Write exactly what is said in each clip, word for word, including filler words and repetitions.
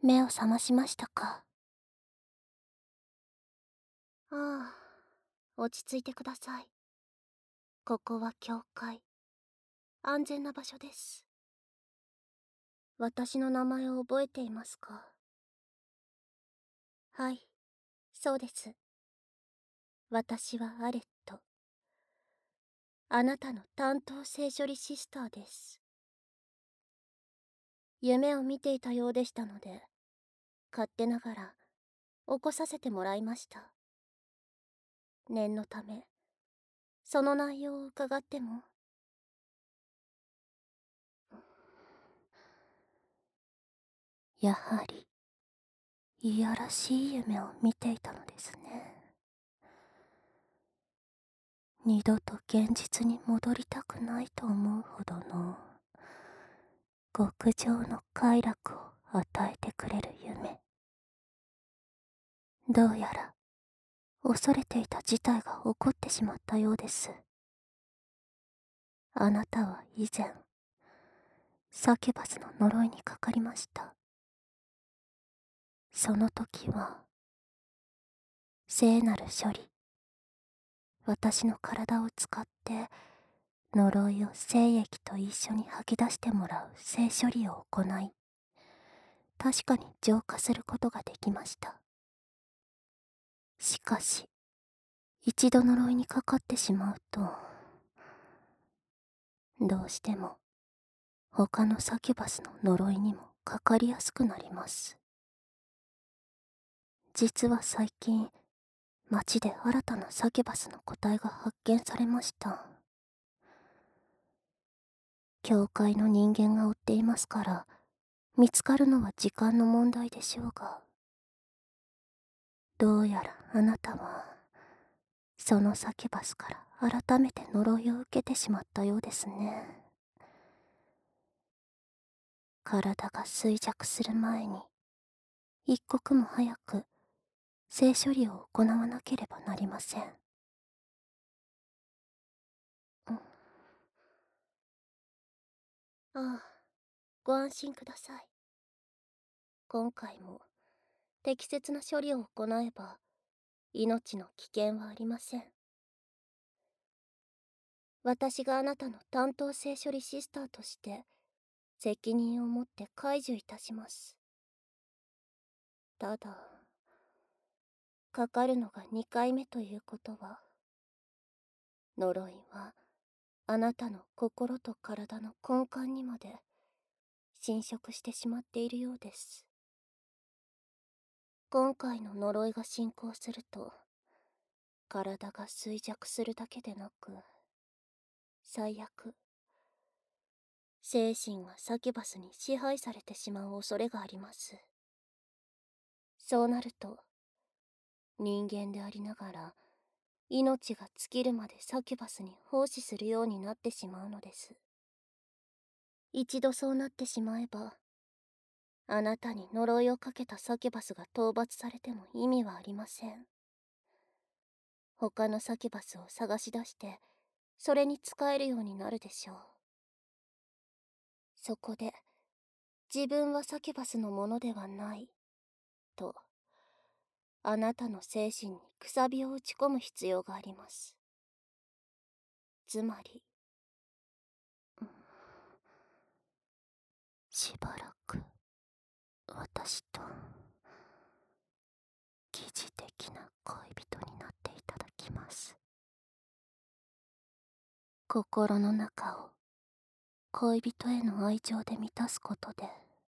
目を覚ましましたか？ああ、落ち着いてください。ここは教会。安全な場所です。私の名前を覚えていますか？はい、そうです。私はアレット。あなたの担当性処理シスターです。夢を見ていたようでしたので、勝手ながら起こさせてもらいました。念のため、その内容を伺っても？やはり、いやらしい夢を見ていたのですね。二度と現実に戻りたくないと思うほどの極上の快楽を与えてくれる夢。どうやら恐れていた事態が起こってしまったようです。あなたは以前サキュバスの呪いにかかりました。その時は聖なる処理、私の体を使って呪いを精液と一緒に吐き出してもらう聖処理を行い、確かに浄化することができました。しかし、一度呪いにかかってしまうと、どうしても他のサキュバスの呪いにもかかりやすくなります。実は最近、町で新たなサキュバスの個体が発見されました。教会の人間が追っていますから、見つかるのは時間の問題でしょうが、どうやらあなたは、そのサキュバスから改めて呪いを受けてしまったようですね。体が衰弱する前に、一刻も早く性処理を行わなければなりません。うん、ああ、ご安心ください。今回も適切な処理を行えば命の危険はありません。私があなたの担当性処理シスターとして責任を持って解除いたします。ただ、かかるのがにかいめということは、呪いはあなたの心と体の根幹にまで侵食してしまっているようです。今回の呪いが進行すると、体が衰弱するだけでなく、最悪、精神がサキュバスに支配されてしまう恐れがあります。そうなると、人間でありながら、命が尽きるまでサキュバスに奉仕するようになってしまうのです。一度そうなってしまえば、あなたに呪いをかけたサキュバスが討伐されても意味はありません。他のサキュバスを探し出して、それに使えるようになるでしょう。そこで、自分はサキュバスのものではない、と、あなたの精神にくさびを打ち込む必要があります。つまり、しばらく、私と、疑似的な恋人になっていただきます。心の中を恋人への愛情で満たすことで、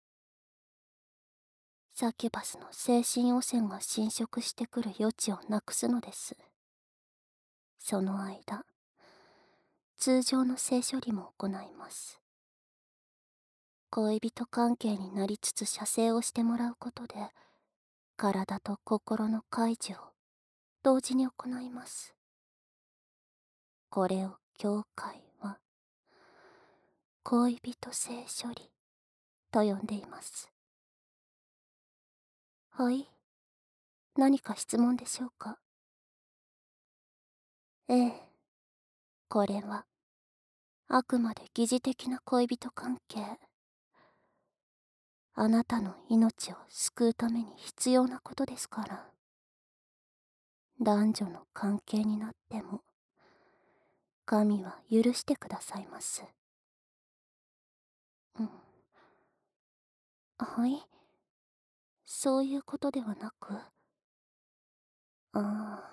サキュバスの精神汚染が侵食してくる余地をなくすのです。その間、通常の性処理も行います。恋人関係になりつつ射精をしてもらうことで、体と心の解除を同時に行います。これを教会は、恋人性処理と呼んでいます。はい、何か質問でしょうか？ええ、これは、あくまで疑似的な恋人関係。 あなたの命を救うために必要なことですから。男女の関係になっても、神は許してくださいます。うん。はい。そういうことではなく、ああ、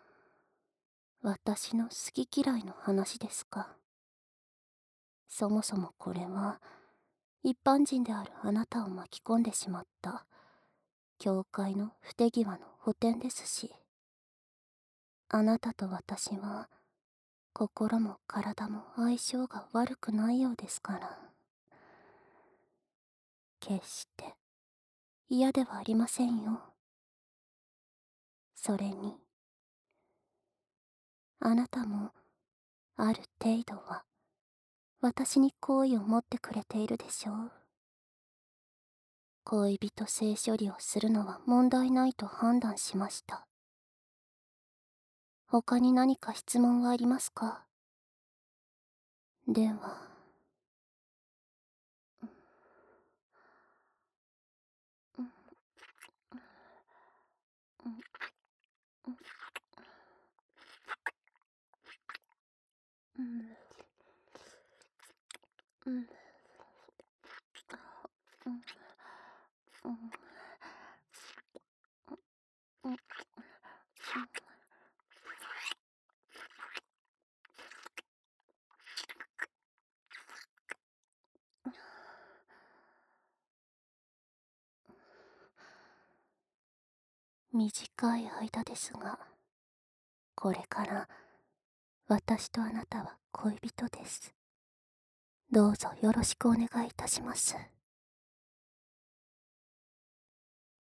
私の好き嫌いの話ですか。そもそもこれは、一般人であるあなたを巻き込んでしまった、教会の不手際の補填ですし、あなたと私は、心も体も相性が悪くないようですから。決して嫌ではありませんよ。それに、あなたも、ある程度は、私に好意を持ってくれているでしょう。恋人性処理をするのは問題ないと判断しました。他に何か質問はありますか？では、うん、うん、うん、うん、うん、うん、うん、うん、短い間ですが、これから私とあなたは恋人です。どうぞよろしくお願いいたします。